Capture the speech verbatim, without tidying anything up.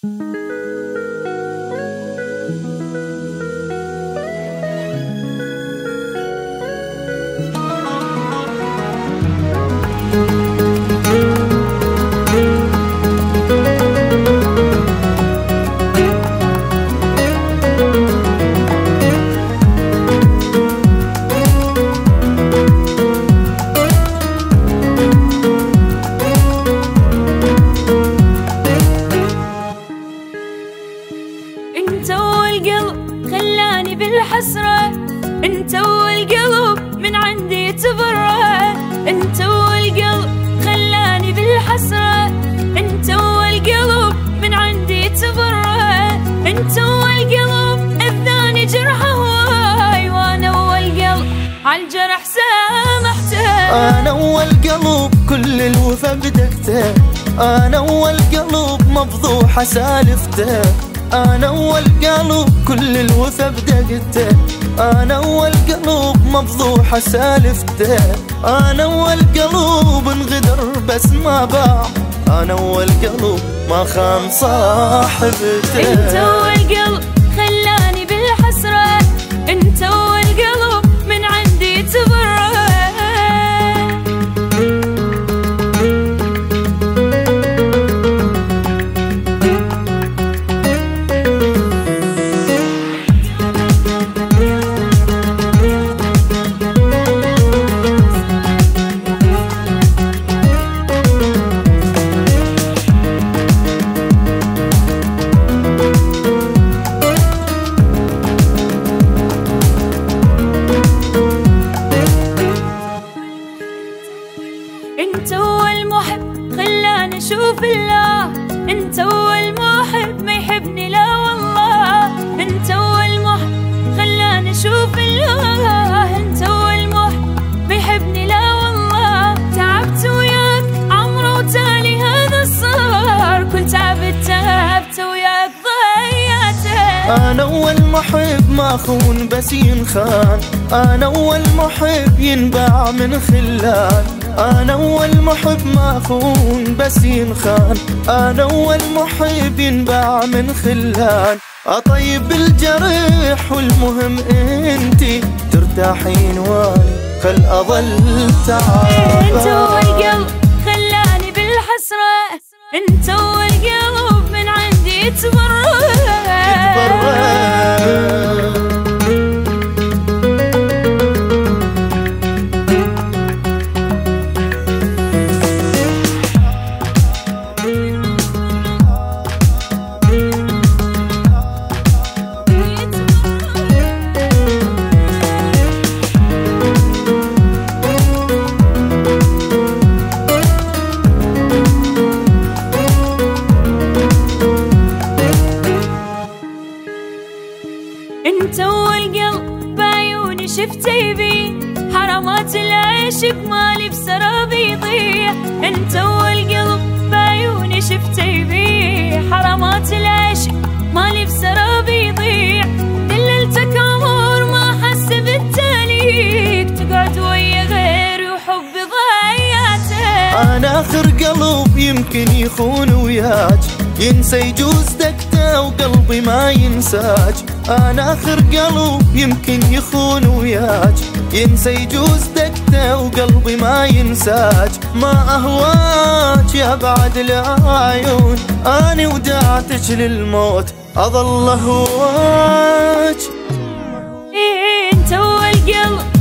انت والقلب خلاني بالحسرة، انت والقلب من عندي تبرأ، انت والقلب خلاني بالحسرة، انت والقلب من عندي تبرأ، انت والقلب اذاني جرحه هواي، وانا والقلب عالجرح سامحته. انا والقلب كل الوفا بدقته، انا والقلب مفضوحة سالفته، انا والقلب كل الوفا بدقته، انا والقلب مفضوحة سالفته، انا والقلب انغدر بس ما باع، انا والقلب ما خان صاحبته. انت والقلب خلاني بالحسرة، انت والقلب من عندي تبرأ. انت هو المحب خلاني اشوف الله، انت هو المحب ما يحبني لا والله، انت هو المحب خلاني اشوف الله، انت هو المحب ما يحبني لا والله. تعبت وياك عمره وتالي هذا الصار، كل تعبت تعبت وياك ضيعته. انا والمحب ما خون بس ينخان، انا والمحب ينباع من خلان، انا والمحب ما خون بس ينخان، انا والمحب ينباع من خلان. اطيب الجرح والمهم انتي ترتاحين واني خل اظل تعبان. انت والقلب خلاني بالحسرة، انت والقلب من عندي تبرأ. انت والقلب بعيوني شفت يبي، حرامات العيش بمالي بسرابي يضيع، انت والقلب بعيوني شفت يبي، حرامات العيش مالي بسرابي يضيع. دللتك امور ما حس بالتاليك، تقعد ويا غيري وحبي ضيعته. انا اخر قلب يمكن يخون وياك، ينسى يجوز دقته وقلبي ما ينساك، انا اخر قلب يمكن يخون وياك، ينسى يجوز دقته وقلبي ما ينساك. ما اهواك يا بعد العيون، اني ودعتك للموت اظل اهواك. إيه انت والقلب